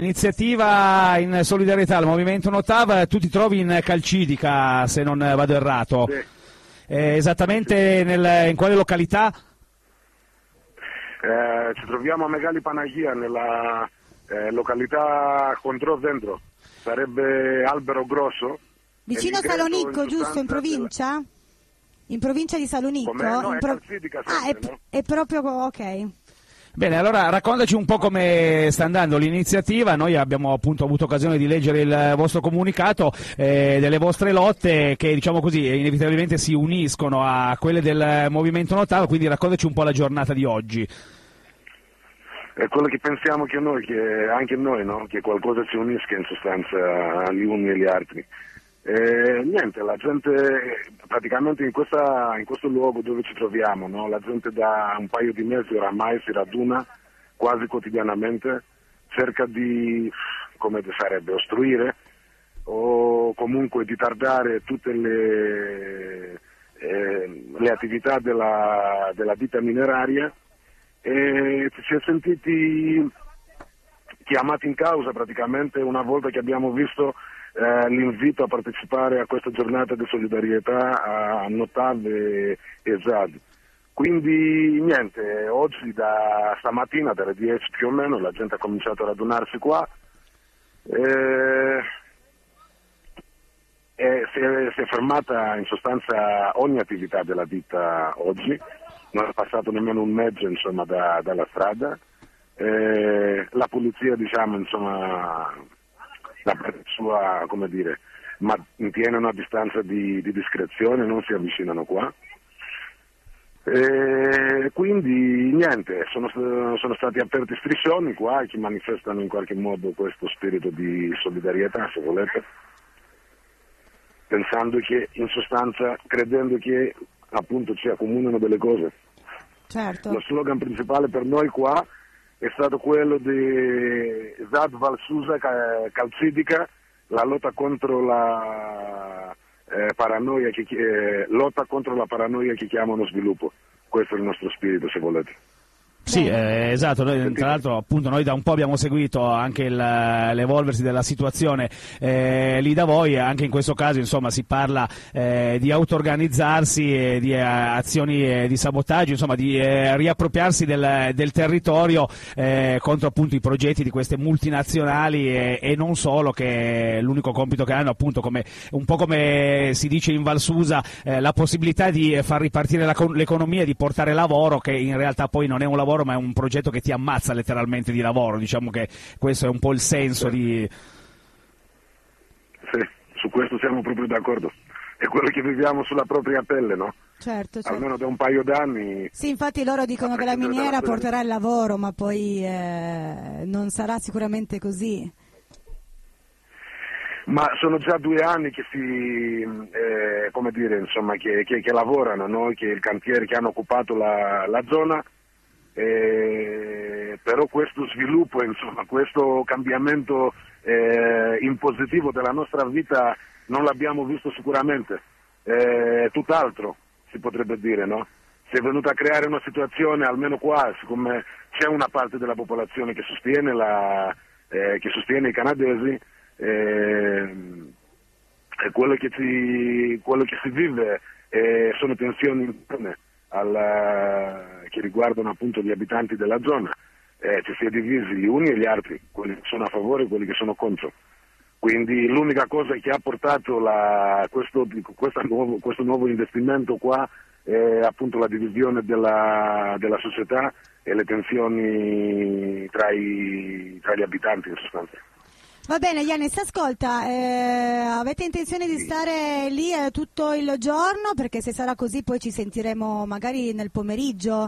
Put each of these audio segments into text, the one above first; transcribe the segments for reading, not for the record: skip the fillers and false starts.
Iniziativa in solidarietà al Movimento Notav, tu ti trovi in Calcidica, se non vado errato. Sì. Esattamente in quale località? Ci troviamo a Megali Panagia, nella località Contrò Dentro, sarebbe Albero Grosso. Vicino a Salonicco, giusto, in provincia? In provincia di Salonicco? No, è Calcidica sempre, no? È proprio, ok. Bene, allora raccontaci un po' come sta andando l'iniziativa. Noi abbiamo appunto avuto occasione di leggere il vostro comunicato delle vostre lotte che, diciamo così, inevitabilmente si uniscono a quelle del Movimento Notav, quindi raccontaci un po' la giornata di oggi. È quello che pensiamo che noi, che anche noi, no? Che qualcosa ci unisca in sostanza agli uni e agli altri. Niente, la gente praticamente in questo luogo dove ci troviamo, no? La gente da un paio di mesi oramai si raduna quasi quotidianamente, cerca di, come sarebbe, ostruire o comunque di tardare tutte le attività della ditta mineraria, e ci si è sentiti chiamati in causa praticamente una volta che abbiamo visto l'invito a partecipare a questa giornata di solidarietà a Notav e Zad. Quindi niente, oggi da stamattina dalle 10 più o meno la gente ha cominciato a radunarsi qua e si è fermata in sostanza ogni attività della ditta oggi, non è passato nemmeno un mezzo insomma dalla strada, la polizia diciamo insomma la sua, come dire, ma tiene una distanza di discrezione, non si avvicinano qua. Quindi niente, sono stati aperti striscioni qua che manifestano in qualche modo questo spirito di solidarietà, se volete, pensando che in sostanza, credendo che appunto ci accomunano delle cose. Certo. Lo slogan principale per noi qua è stato quello di Zad Valsusa Calcidica, la lotta contro la paranoia lotta contro la paranoia che chiamano sviluppo. Questo è il nostro spirito, se volete. Sì, esatto, noi, tra l'altro appunto noi da un po' abbiamo seguito anche l'evolversi della situazione lì da voi, anche in questo caso insomma si parla di auto-organizzarsi, di azioni di sabotaggio, insomma di riappropriarsi del territorio contro appunto i progetti di queste multinazionali e non solo, che l'unico compito che hanno appunto, come un po' come si dice in Valsusa, la possibilità di far ripartire l'economia, di portare lavoro, che in realtà poi non è un lavoro ma è un progetto che ti ammazza letteralmente di lavoro. Diciamo che questo è un po' il senso di... Sì, su questo siamo proprio d'accordo. È quello che viviamo sulla propria pelle, no? Certo. Almeno da un paio d'anni. Sì, infatti loro dicono che la miniera porterà il lavoro, ma poi non sarà sicuramente così. Ma sono già 2 anni che come dire, insomma, che lavorano, no? Che il cantiere che hanno occupato la zona. Però questo sviluppo, insomma, questo cambiamento in positivo della nostra vita non l'abbiamo visto sicuramente, tutt'altro si potrebbe dire, no? Si è venuta a creare una situazione, almeno qua, siccome c'è una parte della popolazione che sostiene i canadesi, quello che si vive sono tensioni interne che riguardano appunto gli abitanti della zona, ci si è divisi gli uni e gli altri, quelli che sono a favore e quelli che sono contro. Quindi l'unica cosa che ha portato questo nuovo investimento qua è appunto la divisione della società e le tensioni tra gli abitanti in sostanza. Va bene, Yannis, ascolta, avete intenzione di stare lì tutto il giorno? Perché se sarà così poi ci sentiremo magari nel pomeriggio.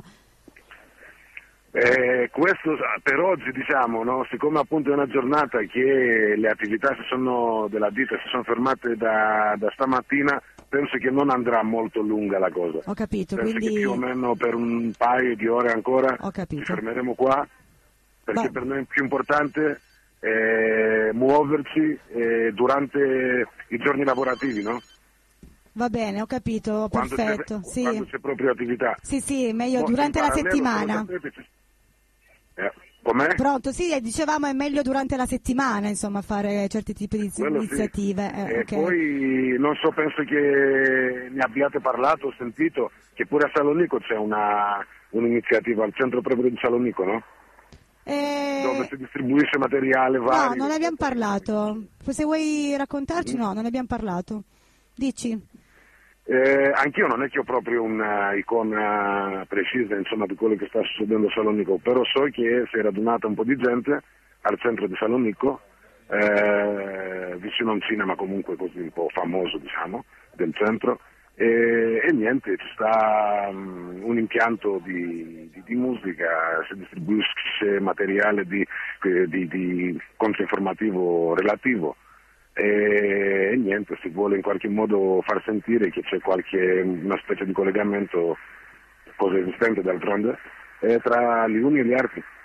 Questo per oggi, diciamo, no? Siccome appunto è una giornata che le attività della ditta si sono fermate da stamattina, penso che non andrà molto lunga la cosa. Ho capito, penso quindi... che più o meno per un paio di ore ancora ci fermeremo qua, perché per noi è più importante muoverci durante i giorni lavorativi, no? Va bene, ho capito, perfetto. Sì. Quando c'è proprio attività. Sì, meglio durante la settimana. Com'è? Pronto, sì, dicevamo è meglio durante la settimana, insomma, fare certi tipi di Quello sì. iniziative. E Ok. poi non so, penso che ne abbiate parlato, ho sentito che pure a Salonico c'è un'iniziativa al centro proprio di Salonico, no? Dove si distribuisce materiale No, vario. non ne abbiamo parlato. Se vuoi raccontarci, no, non ne abbiamo parlato. Dici. Anch'io non è che ho proprio un'icona precisa, insomma, di quello che sta succedendo a Salonico, però so che si è radunata un po' di gente al centro di Salonico, vicino a un cinema comunque così un po' famoso, diciamo, del centro, e niente, ci sta un impianto di musica, si distribuisce materiale di controinformativo relativo. E niente, si vuole in qualche modo far sentire che c'è una specie di collegamento, cosa esistente d'altronde, tra gli uni e gli altri.